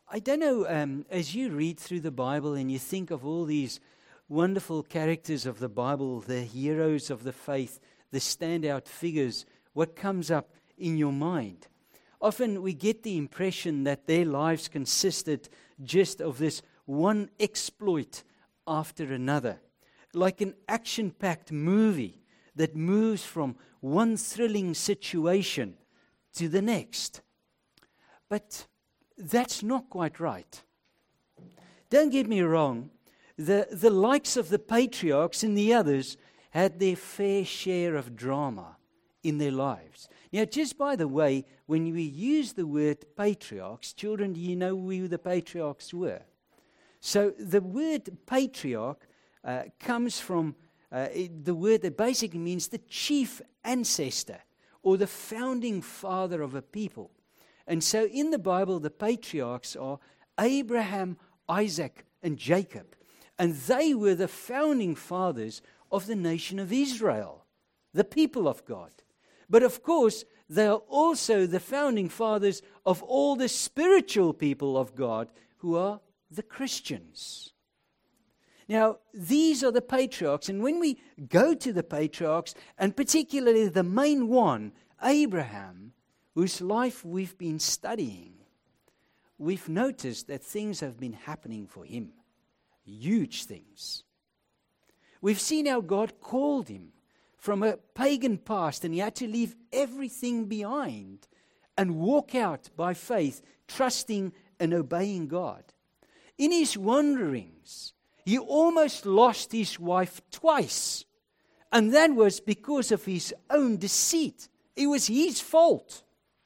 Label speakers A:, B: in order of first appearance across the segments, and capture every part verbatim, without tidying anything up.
A: I don't know, um, as you read through the Bible and you think of all these wonderful characters of the Bible, the heroes of the faith, the standout figures, what comes up in your mind? Often we get the impression that their lives consisted just of this one exploit after another, like an action-packed movie that moves from one thrilling situation to the next. But that's not quite right. Don't get me wrong, the, the likes of the patriarchs and the others had their fair share of drama in their lives. Now, just by the way, when we use the word patriarchs, children, do you know who the patriarchs were? So the word patriarch uh, comes from uh, it, the word that basically means the chief ancestor or the founding father of a people. And so in the Bible, the patriarchs are Abraham, Isaac, and Jacob. And they were the founding fathers of the nation of Israel, the people of God. But of course, they are also the founding fathers of all the spiritual people of God who are the Christians. Now, these are the patriarchs, and when we go to the patriarchs, and particularly the main one, Abraham, whose life we've been studying, we've noticed that things have been happening for him. Huge things. We've seen how God called him from a pagan past, and he had to leave everything behind and walk out by faith, trusting and obeying God. In his wanderings, he almost lost his wife twice, and that was because of his own deceit. It was his fault.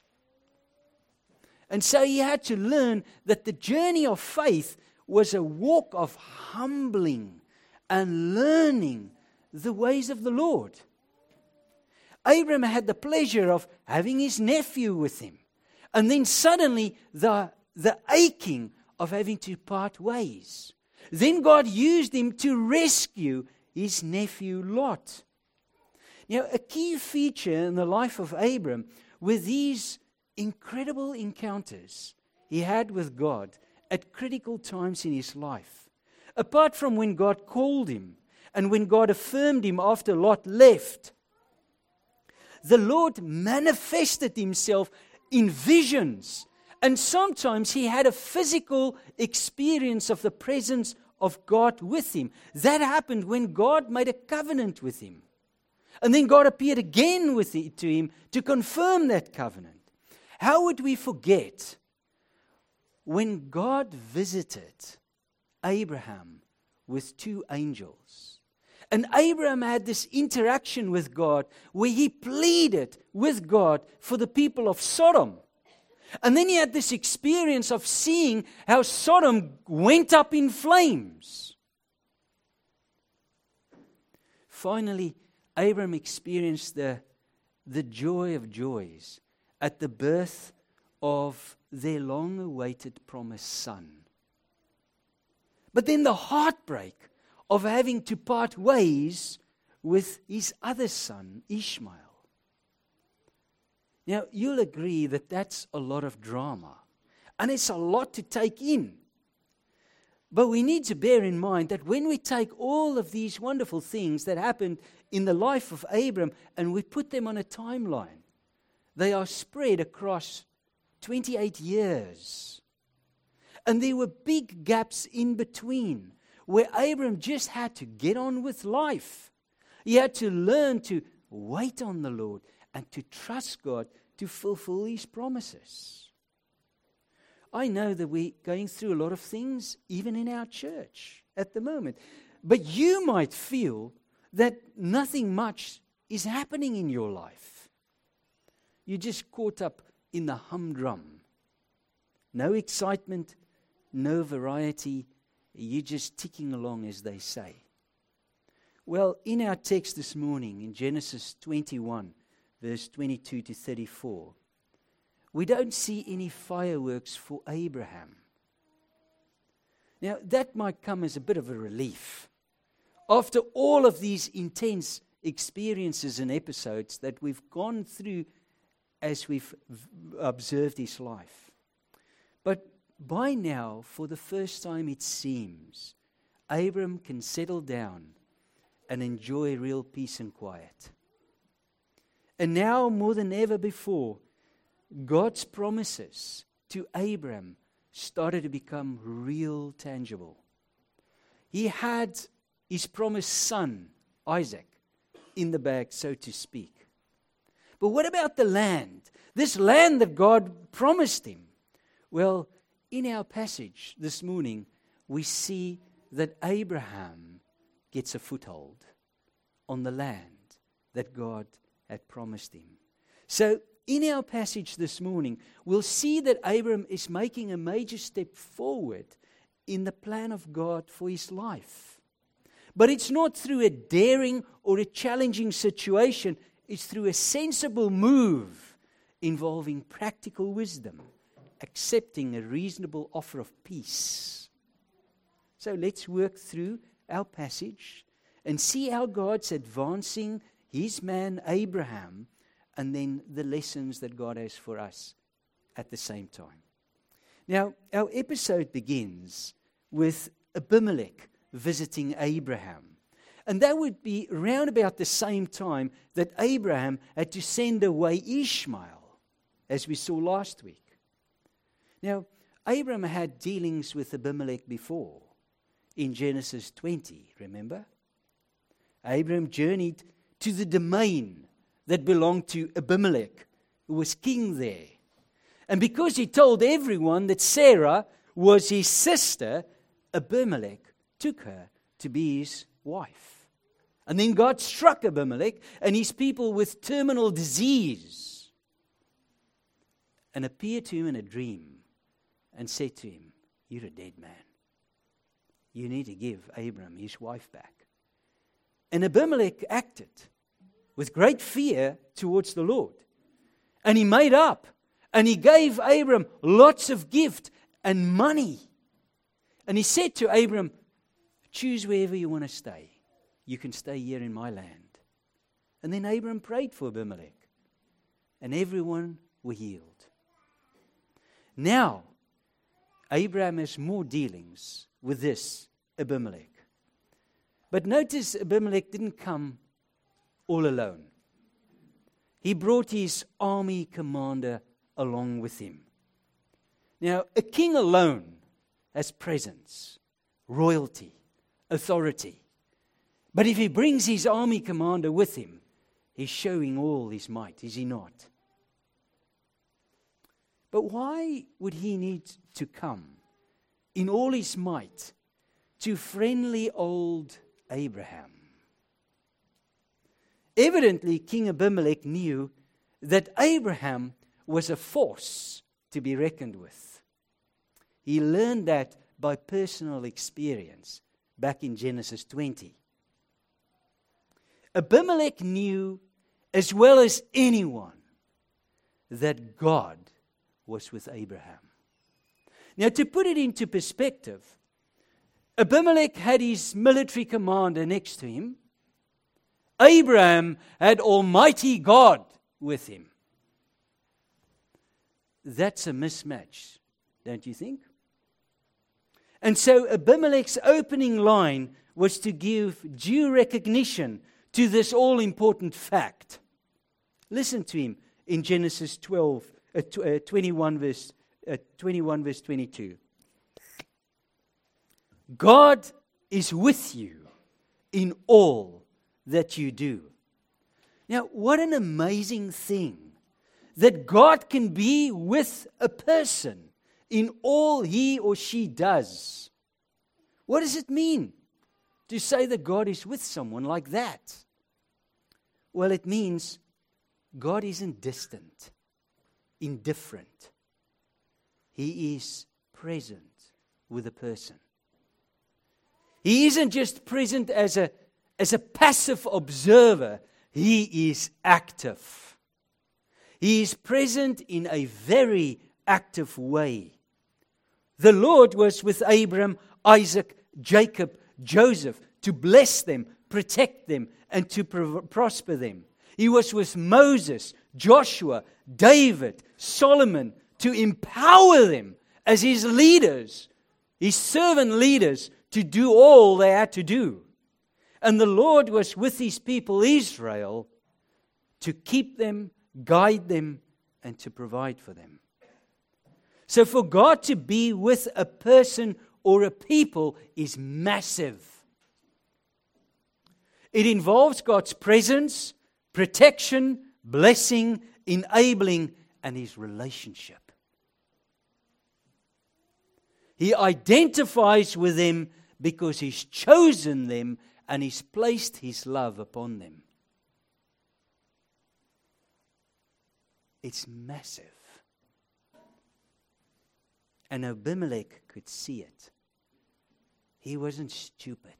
A: And so he had to learn that the journey of faith was a walk of humbling and learning the ways of the Lord. Abraham had the pleasure of having his nephew with him. And then suddenly the, the aching of having to part ways. Then God used him to rescue his nephew Lot. Now, a key feature in the life of Abraham were these incredible encounters he had with God at critical times in his life. Apart from when God called him and when God affirmed him after Lot left, the Lord manifested himself in visions. And sometimes he had a physical experience of the presence of God with him. That happened when God made a covenant with him. And then God appeared again with it to him to confirm that covenant. How would we forget when God visited Abraham with two angels? And Abraham had this interaction with God where he pleaded with God for the people of Sodom. And then he had this experience of seeing how Sodom went up in flames. Finally, Abraham experienced the, the joy of joys at the birth of their long-awaited promised son. But then the heartbreak of having to part ways with his other son, Ishmael. Now, you'll agree that that's a lot of drama, and it's a lot to take in. But we need to bear in mind that when we take all of these wonderful things that happened in the life of Abram and we put them on a timeline, they are spread across twenty-eight years. And there were big gaps in between where Abram just had to get on with life. He had to learn to wait on the Lord and to trust God to fulfill His promises. I know that we're going through a lot of things, even in our church at the moment. But you might feel that nothing much is happening in your life. You're just caught up in the humdrum. No excitement, no variety. You're just ticking along, as they say. Well, in our text this morning, in Genesis twenty-one, verse twenty-two to thirty-four, we don't see any fireworks for Abraham. Now, that might come as a bit of a relief. After all of these intense experiences and episodes that we've gone through as we've v- observed his life. But by now, for the first time it seems, Abram can settle down and enjoy real peace and quiet. And now, more than ever before, God's promises to Abram started to become real tangible. He had his promised son, Isaac, in the bag, so to speak. But what about the land? This land that God promised him? Well, in our passage this morning, we see that Abraham gets a foothold on the land that God had promised him. So, in our passage this morning, we'll see that Abraham is making a major step forward in the plan of God for his life. But it's not through a daring or a challenging situation. It's through a sensible move involving practical wisdom, accepting a reasonable offer of peace. So let's work through our passage and see how God's advancing his man Abraham, and then the lessons that God has for us at the same time. Now, our episode begins with Abimelech visiting Abraham. And that would be round about the same time that Abraham had to send away Ishmael, as we saw last week. Now, Abraham had dealings with Abimelech before, in Genesis twenty, remember? Abraham journeyed to the domain that belonged to Abimelech, who was king there. And because he told everyone that Sarah was his sister, Abimelech took her to be his wife. And then God struck Abimelech and his people with terminal disease and appeared to him in a dream and said to him, "You're a dead man. You need to give Abram his wife back." And Abimelech acted with great fear towards the Lord. And he made up. And he gave Abram lots of gift and money. And he said to Abram, "Choose wherever you want to stay. You can stay here in my land." And then Abram prayed for Abimelech. And everyone were healed. Now, Abraham has more dealings with this Abimelech. But notice Abimelech didn't come all alone. He brought his army commander along with him. Now, a king alone has presence, royalty, authority. But if he brings his army commander with him, he's showing all his might, is he not? But why would he need to come in all his might to friendly old Abraham? Evidently, King Abimelech knew that Abraham was a force to be reckoned with. He learned that by personal experience back in Genesis twenty. Abimelech knew as well as anyone that God was with Abraham. Now, to put it into perspective, Abimelech had his military commander next to him. Abraham had Almighty God with him. That's a mismatch, don't you think? And so Abimelech's opening line was to give due recognition to this all-important fact. Listen to him in Genesis twelve, uh, tw- uh, twenty-one, verse, uh, twenty-one, verse twenty-two. God is with you in all that you do. Now, what an amazing thing that God can be with a person in all he or she does. What does it mean to say that God is with someone like that? Well, it means God isn't distant, indifferent. He is present with a person. He isn't just present as a, as a passive observer. He is active. He is present in a very active way. The Lord was with Abraham, Isaac, Jacob, Joseph to bless them, protect them, and to pro- prosper them. He was with Moses, Joshua, David, Solomon to empower them as His leaders, His servant leaders, to do all they had to do. And the Lord was with His people Israel to keep them, guide them, and to provide for them. So for God to be with a person or a people is massive. It involves God's presence, protection, blessing, enabling, and His relationship. He identifies with them because He's chosen them and He's placed His love upon them. It's massive. And Abimelech could see it. He wasn't stupid.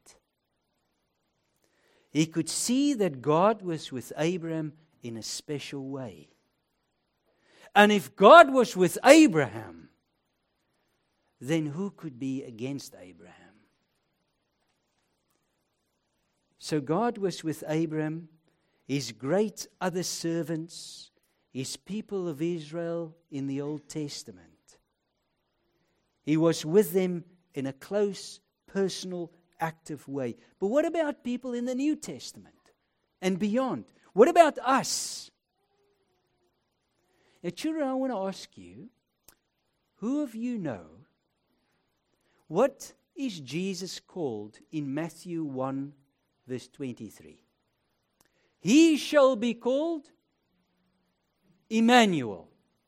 A: He could see that God was with Abraham in a special way. And if God was with Abraham, then who could be against Abraham? So God was with Abraham, His great other servants, His people of Israel in the Old Testament. He was with them in a close, personal, active way. But what about people in the New Testament and beyond? What about us? Now, children, I want to ask you, who of you know what is Jesus called in Matthew one, verse twenty-three? He shall be called Emmanuel,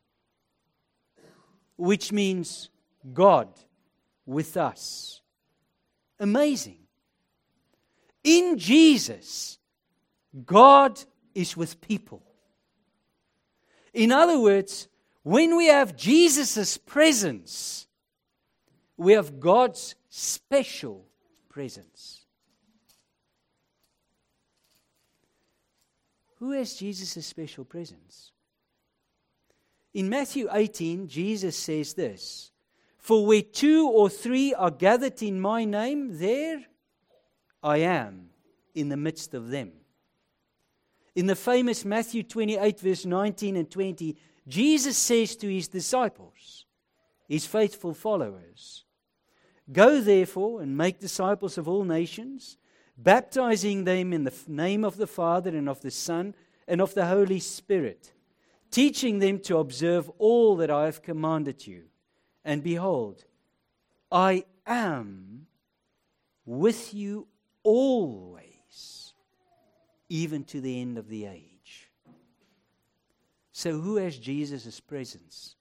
A: which means God with us. Amazing. In Jesus, God is with people. In other words, when we have Jesus' presence, we have God's special presence. Who has Jesus' special presence? In Matthew eighteen, Jesus says this, "For where two or three are gathered in my name, there I am in the midst of them." In the famous Matthew twenty-eight, verse nineteen and twenty, Jesus says to His disciples, His faithful followers, "Go therefore and make disciples of all nations, baptizing them in the name of the Father and of the Son and of the Holy Spirit, teaching them to observe all that I have commanded you. And behold, I am with you always, even to the end of the age." So who has Jesus' presence?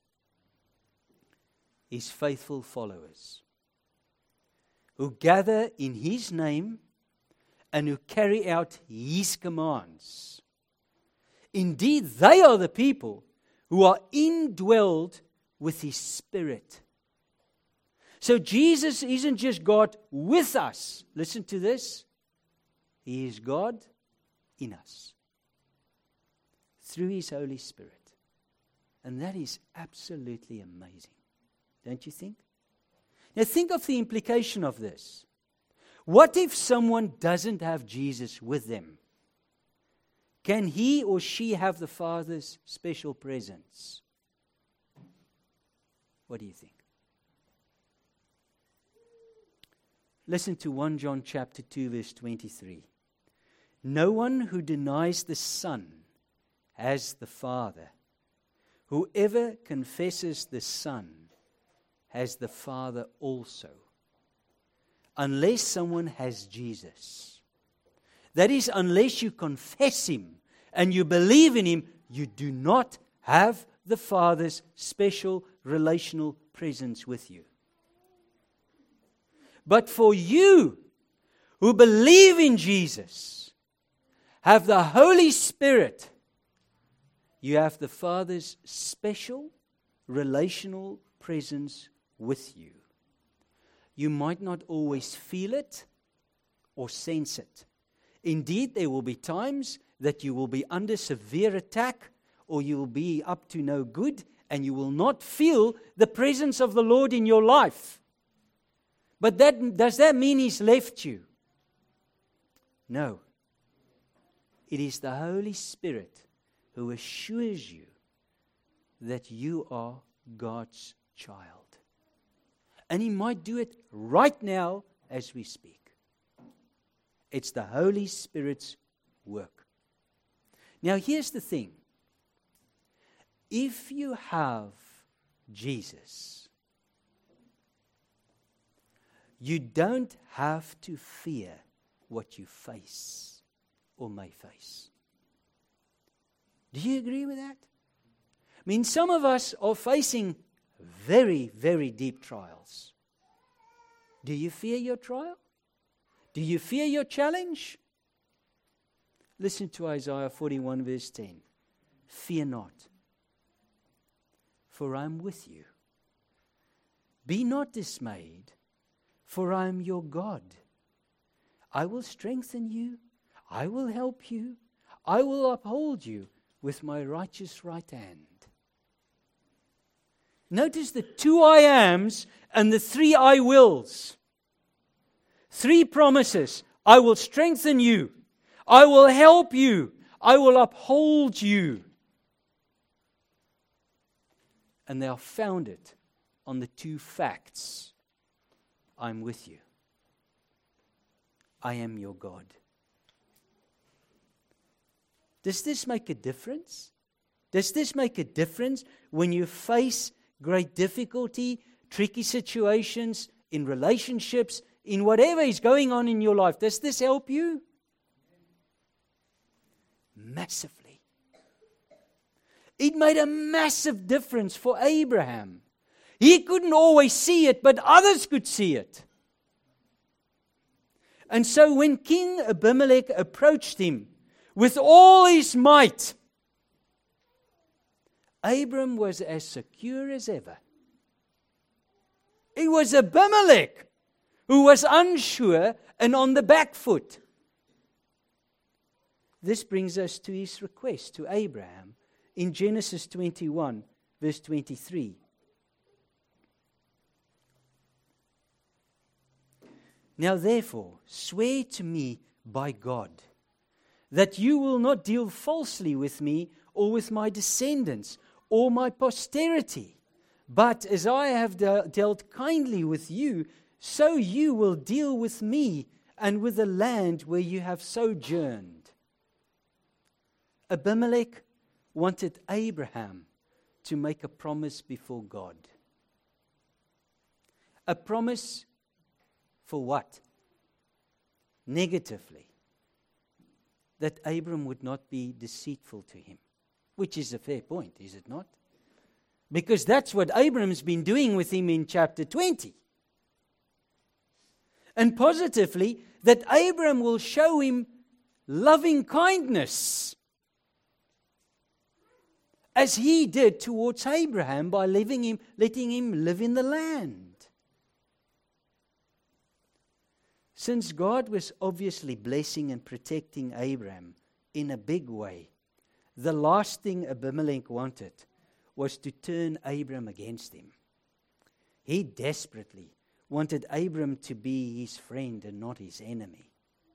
A: His faithful followers, who gather in His name and who carry out His commands. Indeed, they are the people who are indwelled with His Spirit. So Jesus isn't just God with us. Listen to this. He is God in us through His Holy Spirit. And that is absolutely amazing. Don't you think? Now think of the implication of this. What if someone doesn't have Jesus with them? Can he or she have the Father's special presence? What do you think? Listen to First John chapter two, verse twenty-three. "No one who denies the Son has the Father. Whoever confesses the Son has the Father also, unless someone has Jesus." That is, unless you confess Him and you believe in Him, you do not have the Father's special relational presence with you. But for you who believe in Jesus, have the Holy Spirit, you have the Father's special relational presence with you. You might not always feel it or sense it. Indeed, there will be times that you will be under severe attack or you will be up to no good and you will not feel the presence of the Lord in your life. But that, does that mean He's left you? No. It is the Holy Spirit who assures you that you are God's child. And He might do it right now as we speak. It's the Holy Spirit's work. Now, here's the thing. If you have Jesus, you don't have to fear what you face or may face. Do you agree with that? I mean, some of us are facing very, very deep trials. Do you fear your trial? Do you fear your challenge? Listen to Isaiah forty-one verse ten. Fear not, for I am with you. Be not dismayed, for I am your God. I will strengthen you. I will help you. I will uphold you with my righteous right hand. Notice the two I ams and the three I wills. Three promises. I will strengthen you. I will help you. I will uphold you. And they are founded on the two facts. I'm with you. I am your God. Does this make a difference? Does this make a difference when you face great difficulty, tricky situations, in relationships, in whatever is going on in your life? Does this help you? Massively. It made a massive difference for Abraham. He couldn't always see it, but others could see it. And so when King Abimelech approached him with all his might, Abram was as secure as ever. It was Abimelech who was unsure and on the back foot. This brings us to his request to Abraham in Genesis twenty-one, verse twenty-three. Now therefore, swear to me by God, that you will not deal falsely with me or with my descendants or my posterity, but as I have de- dealt kindly with you, so you will deal with me and with the land where you have sojourned. Abimelech wanted Abraham to make a promise before God. A promise for what? Negatively. That Abram would not be deceitful to him. Which is a fair point, is it not? Because that's what Abram's been doing with him in chapter twenty. And positively, that Abram will show him loving kindness, as he did towards Abraham by leaving him, letting him live in the land. Since God was obviously blessing and protecting Abraham in a big way, the last thing Abimelech wanted was to turn Abram against him. He desperately wanted Abram to be his friend and not his enemy.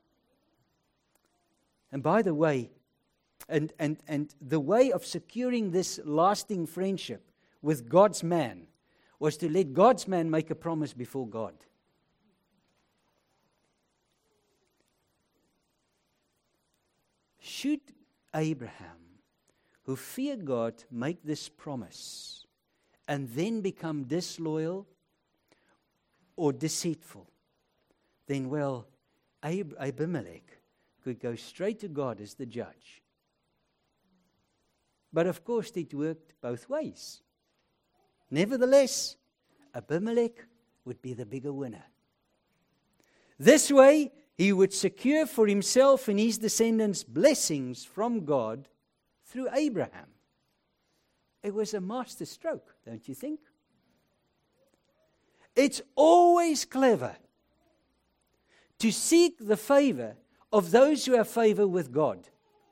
A: And by the way, and, and, and the way of securing this lasting friendship with God's man was to let God's man make a promise before God. Should Abraham, who feared God, make this promise and then become disloyal or deceitful, then, well, Ab- Abimelech could go straight to God as the judge. But of course, it worked both ways. Nevertheless, Abimelech would be the bigger winner. This way, he would secure for himself and his descendants blessings from God through Abraham. It was a master stroke, don't you think? It's always clever to seek the favor of those who have favor with God.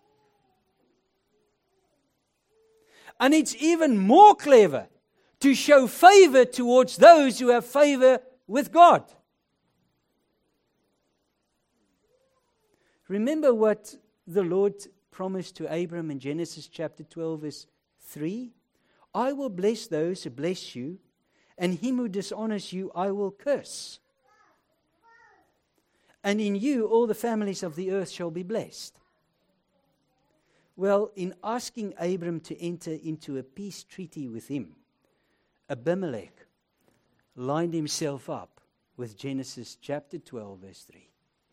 A: And it's even more clever to show favor towards those who have favor with God. Remember what the Lord promised to Abram in Genesis chapter twelve, verse three? I will bless those who bless you, and him who dishonors you I will curse. And in you all the families of the earth shall be blessed. Well, in asking Abram to enter into a peace treaty with him, Abimelech lined himself up with Genesis chapter twelve, verse three.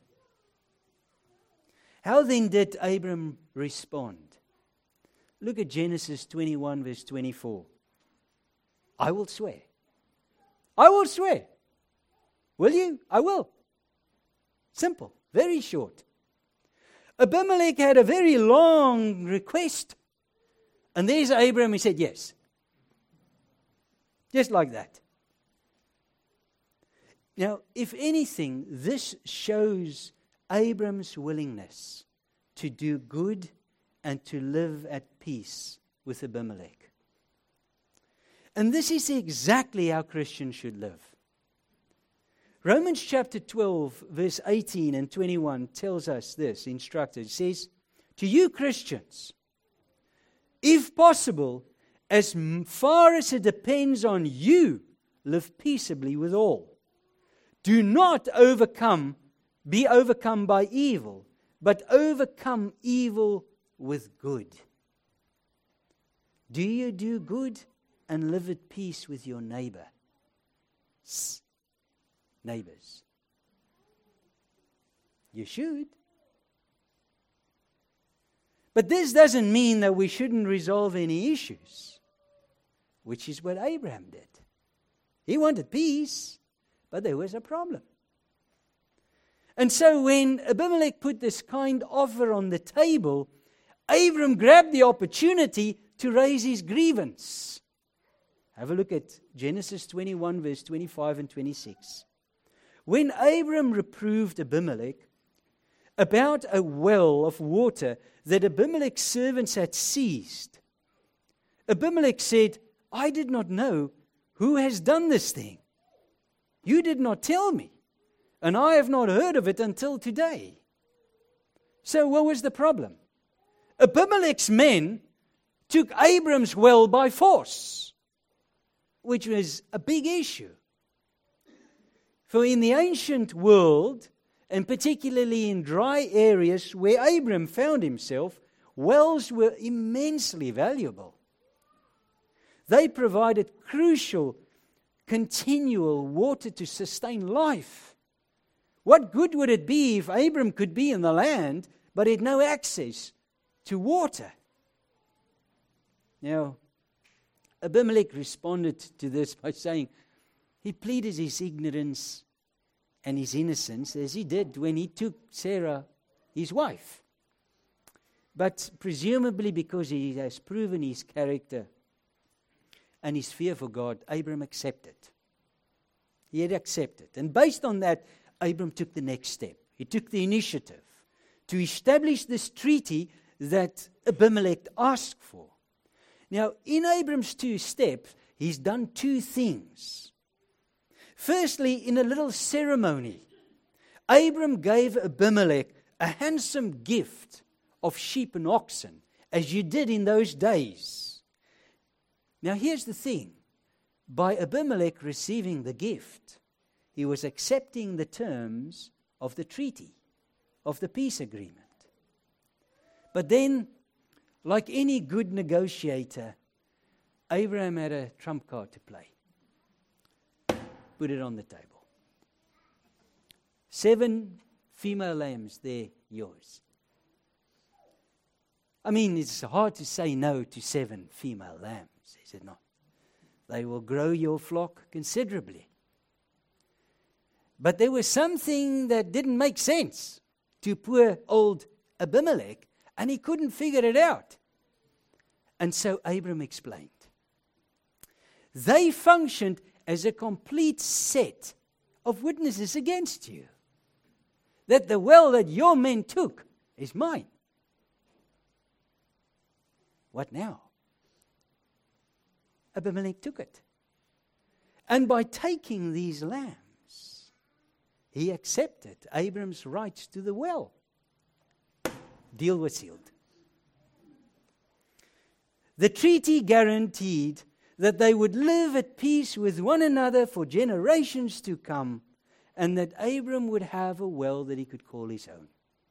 A: How then did Abram respond? Look at Genesis twenty-one, verse twenty-four. I will swear. I will swear. Will you? I will. Simple, very short. Abimelech had a very long request. And there's Abram, he said yes. Just like that. Now, if anything, this shows Abram's willingness to do good and to live at peace with Abimelech. And this is exactly how Christians should live. Romans chapter twelve, verse eighteen and twenty-one tells us this, instructed. It says, to you Christians, if possible, as far as it depends on you, live peaceably with all. Do not overcome, be overcome by evil, but overcome evil with good. Do you do good and live at peace with your neighbor? Neighbors. You should. But this doesn't mean that we shouldn't resolve any issues, which is what Abraham did. He wanted peace, but there was a problem. And so when Abimelech put this kind offer on the table, Abram grabbed the opportunity to raise his grievance. Have a look at Genesis twenty-one, verse twenty-five and twenty-six. When Abram reproved Abimelech about a well of water that Abimelech's servants had seized, Abimelech said, I did not know who has done this thing. You did not tell me, and I have not heard of it until today. So what was the problem? Abimelech's men took Abram's well by force, which was a big issue. For in the ancient world, and particularly in dry areas where Abram found himself, wells were immensely valuable. They provided crucial, continual water to sustain life. What good would it be if Abram could be in the land, but had no access to water? Now, Abimelech responded to this by saying, he pleaded his ignorance and his innocence as he did when he took Sarah, his wife. But presumably because he has proven his character and his fear for God, Abram accepted. He had accepted. And based on that, Abram took the next step. He took the initiative to establish this treaty that Abimelech asked for. Now, in Abram's two steps, he's done two things. Firstly, in a little ceremony, Abram gave Abimelech a handsome gift of sheep and oxen, as you did in those days. Now, here's the thing. By Abimelech receiving the gift, he was accepting the terms of the treaty, of the peace agreement. But then, like any good negotiator, Abraham had a trump card to play. Put it on the table. Seven female lambs, they're yours. I mean, it's hard to say no to seven female lambs, is it not? They will grow your flock considerably. But there was something that didn't make sense to poor old Abimelech, and he couldn't figure it out. And so Abram explained. They functioned as a complete set of witnesses against you. That the well that your men took is mine. What now? Abimelech took it. And by taking these lambs, he accepted Abram's rights to the well. Deal was sealed. The treaty guaranteed that they would live at peace with one another for generations to come, and that Abram would have a well that he could call his own.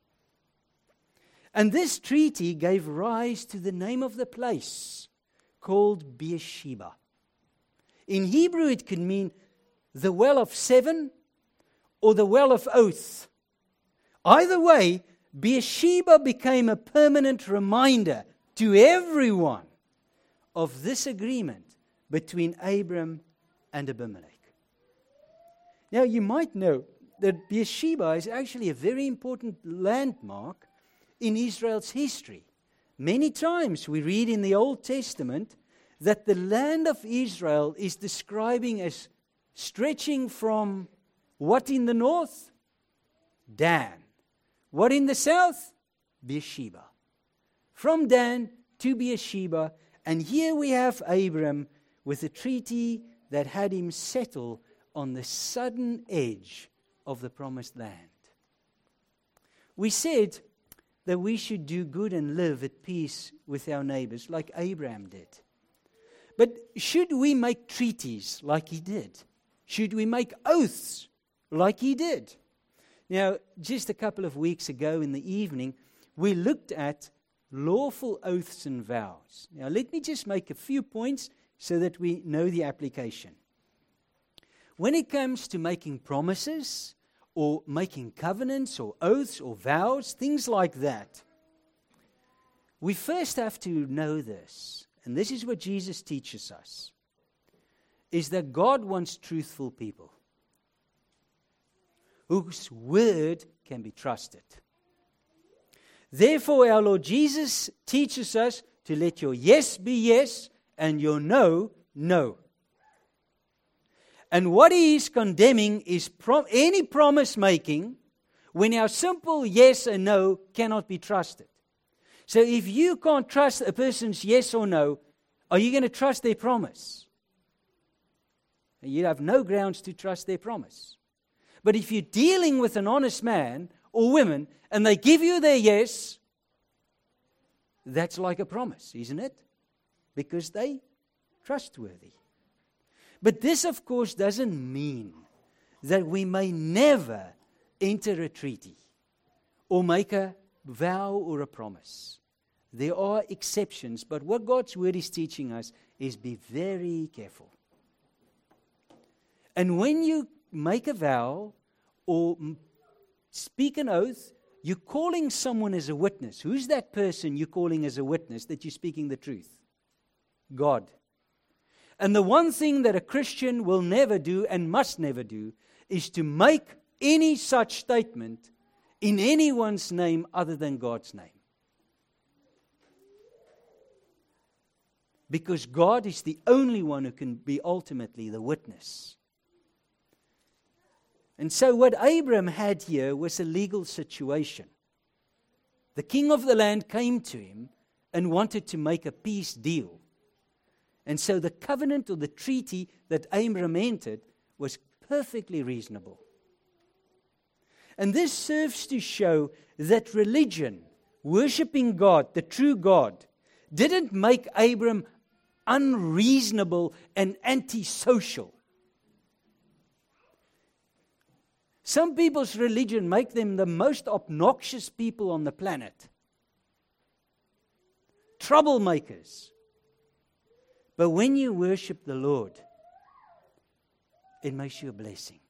A: And this treaty gave rise to the name of the place called Beersheba. In Hebrew, it could mean the well of seven or the well of oath. Either way, Beersheba became a permanent reminder to everyone of this agreement between Abram and Abimelech. Now, you might know that Beersheba is actually a very important landmark in Israel's history. Many times we read in the Old Testament that the land of Israel is describing as stretching from what in the north? Dan. What in the south? Beersheba. From Dan to Beersheba, and here we have Abram with a treaty that had him settle on the southern edge of the promised land. We said that we should do good and live at peace with our neighbors, like Abraham did. But should we make treaties like he did? Should we make oaths like he did? Now, just a couple of weeks ago in the evening, we looked at lawful oaths and vows. Now, let me just make a few points so that we know the application. When it comes to making promises or making covenants or oaths or vows, things like that, we first have to know this, and this is what Jesus teaches us, is that God wants truthful people whose word can be trusted. Therefore, our Lord Jesus teaches us to let your yes be yes and your no, no. And what he is condemning is prom- any promise making when our simple yes and no cannot be trusted. So if you can't trust a person's yes or no, are you going to trust their promise? You have no grounds to trust their promise. But if you're dealing with an honest man or woman and they give you their yes, that's like a promise, isn't it? Because they're trustworthy. But this, of course, doesn't mean that we may never enter a treaty or make a vow or a promise. There are exceptions, but what God's word is teaching us is be very careful. And when you make a vow or speak an oath, you're calling someone as a witness. Who's that person you're calling as a witness that you're speaking the truth? God. And the one thing that a Christian will never do and must never do is to make any such statement in anyone's name other than God's name. Because God is the only one who can be ultimately the witness. And so what Abram had here was a legal situation. The king of the land came to him and wanted to make a peace deal. And so the covenant or the treaty that Abram entered was perfectly reasonable. And this serves to show that religion, worshiping God, the true God, didn't make Abram unreasonable and antisocial. Some people's religion make them the most obnoxious people on the planet. Troublemakers. But when you worship the Lord, it makes you a blessing.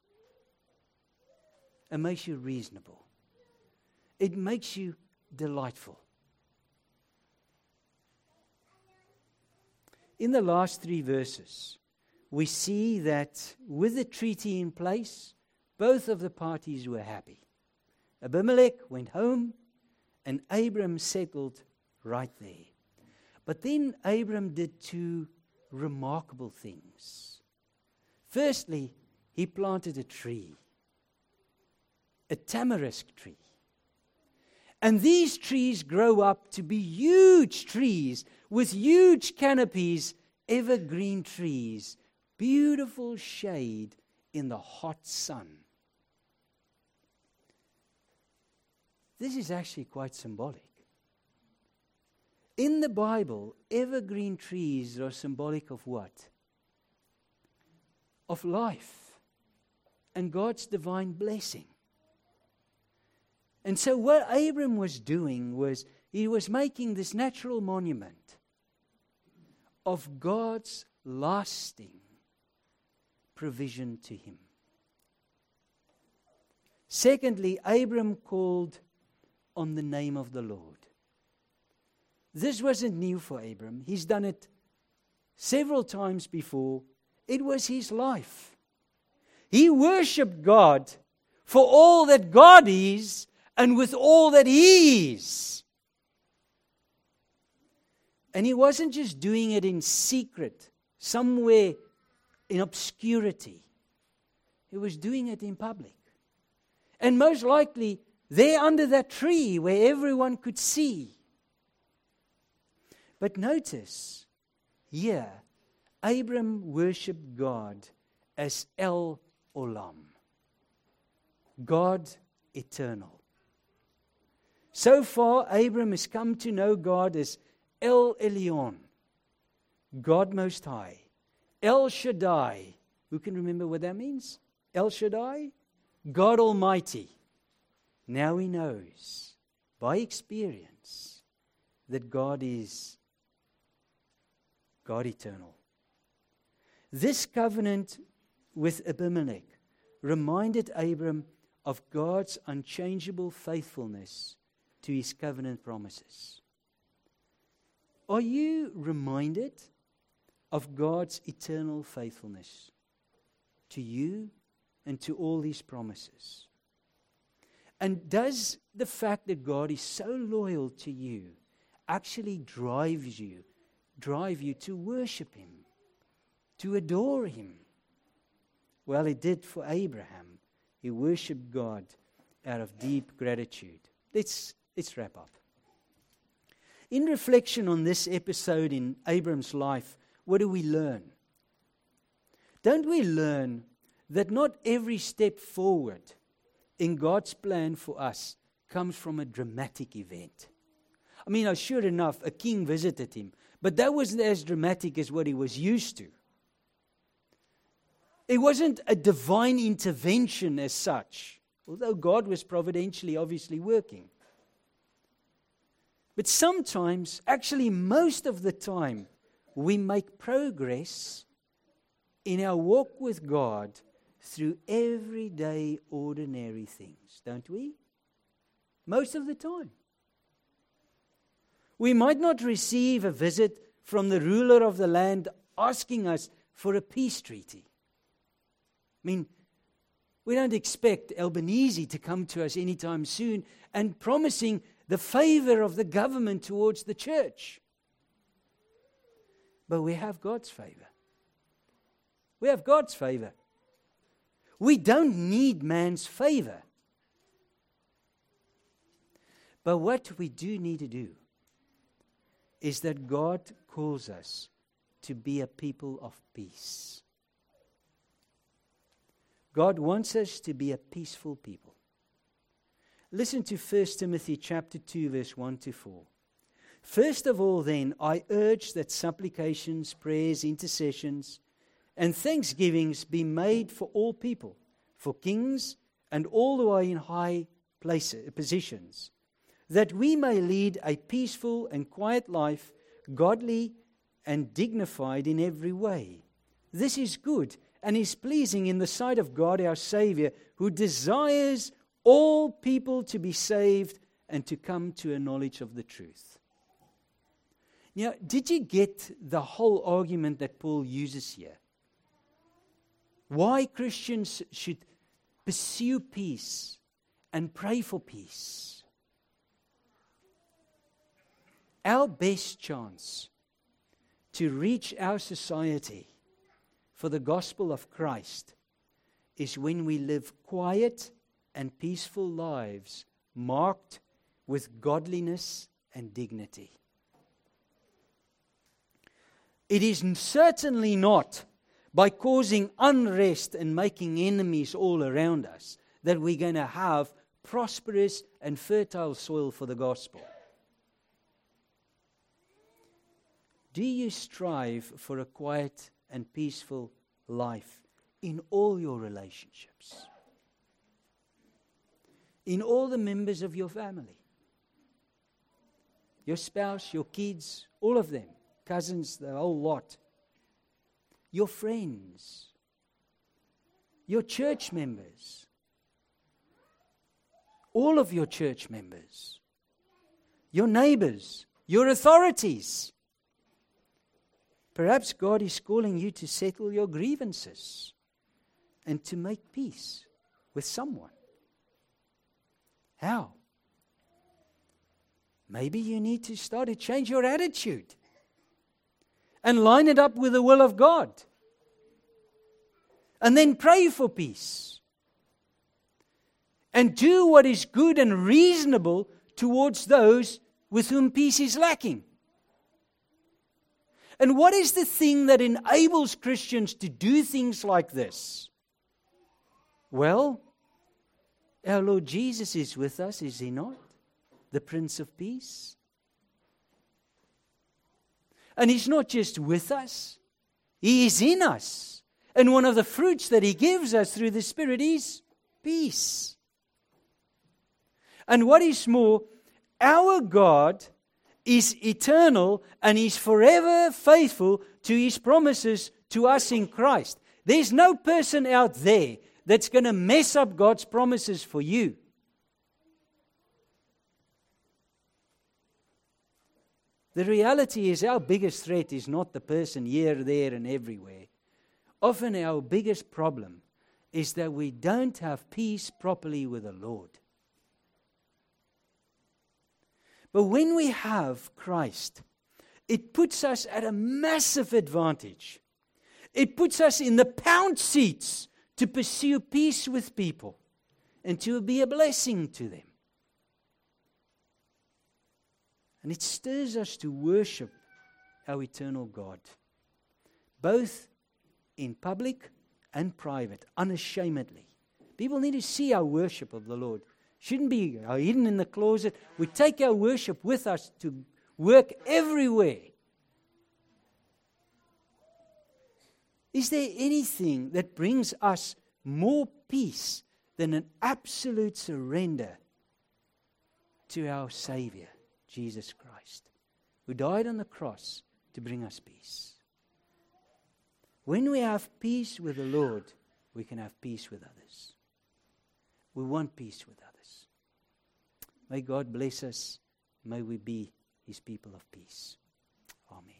A: It makes you reasonable. It makes you delightful. In the last three verses, we see that with the treaty in place, both of the parties were happy. Abimelech went home, and Abram settled right there. But then Abram did two remarkable things. Firstly, he planted a tree, a tamarisk tree. And these trees grow up to be huge trees with huge canopies, evergreen trees, beautiful shade in the hot sun. This is actually quite symbolic. In the Bible, evergreen trees are symbolic of what? Of life and God's divine blessing. And so what Abram was doing was he was making this natural monument of God's lasting provision to him. Secondly, Abram called on the name of the Lord. This wasn't new for Abram. He's done it several times before. It was his life. He worshipped God for all that God is and with all that He is. And he wasn't just doing it in secret, somewhere in obscurity. He was doing it in public. And most likely, there under that tree where everyone could see. But notice, here, Abram worshipped God as El Olam, God eternal. So far, Abram has come to know God as El Elyon, God Most High. El Shaddai, who can remember what that means? El Shaddai, God Almighty. Now he knows, by experience, that God is God eternal. This covenant with Abimelech reminded Abram of God's unchangeable faithfulness to his covenant promises. Are you reminded of God's eternal faithfulness to you and to all his promises? And does the fact that God is so loyal to you actually drives you, drive you to worship him, to adore him? Well, it did for Abraham. He worshipped God out of deep gratitude. Let's, let's wrap up. In reflection on this episode in Abram's life, what do we learn? Don't we learn that not every step forward in God's plan for us comes from a dramatic event? I mean, sure enough, a king visited him, but that wasn't as dramatic as what he was used to. It wasn't a divine intervention as such, although God was providentially obviously working. But sometimes, actually most of the time, we make progress in our walk with God through everyday, ordinary things, don't we? Most of the time. We might not receive a visit from the ruler of the land asking us for a peace treaty. I mean, we don't expect Albanese to come to us anytime soon and promising the favor of the government towards the church. But we have God's favor. We have God's favor. We don't need man's favor. But what we do need to do is that God calls us to be a people of peace. God wants us to be a peaceful people. Listen to First Timothy chapter two, verse one to four. First of all, then, I urge that supplications, prayers, intercessions, and thanksgivings be made for all people, for kings and all who are in high places, positions, that we may lead a peaceful and quiet life, godly and dignified in every way. This is good and is pleasing in the sight of God our Savior, who desires all people to be saved and to come to a knowledge of the truth. Now, did you get the whole argument that Paul uses here? Why Christians should pursue peace and pray for peace. Our best chance to reach our society for the gospel of Christ is when we live quiet and peaceful lives marked with godliness and dignity. It is certainly not by causing unrest and making enemies all around us that we're going to have prosperous and fertile soil for the gospel. Do you strive for a quiet and peaceful life in all your relationships? In all the members of your family? Your spouse, your kids, all of them, cousins, the whole lot. Your friends, your church members, all of your church members, your neighbors, your authorities. Perhaps God is calling you to settle your grievances and to make peace with someone. How? Maybe you need to start to change your attitude and line it up with the will of God. And then pray for peace. And do what is good and reasonable towards those with whom peace is lacking. And what is the thing that enables Christians to do things like this? Well, our Lord Jesus is with us, is He not? The Prince of Peace. And He's not just with us, He is in us. And one of the fruits that He gives us through the Spirit is peace. And what is more, our God is eternal and He's forever faithful to His promises to us in Christ. There's no person out there that's going to mess up God's promises for you. The reality is our biggest threat is not the person here, there, and everywhere. Often our biggest problem is that we don't have peace properly with the Lord. But when we have Christ, it puts us at a massive advantage. It puts us in the pound seats to pursue peace with people and to be a blessing to them. And it stirs us to worship our eternal God, both in public and private, unashamedly. People need to see our worship of the Lord. Shouldn't be hidden in the closet. We take our worship with us to work everywhere. Is there anything that brings us more peace than an absolute surrender to our Savior, Jesus Christ, who died on the cross to bring us peace? When we have peace with the Lord, we can have peace with others. We want peace with others. May God bless us. May we be His people of peace. Amen.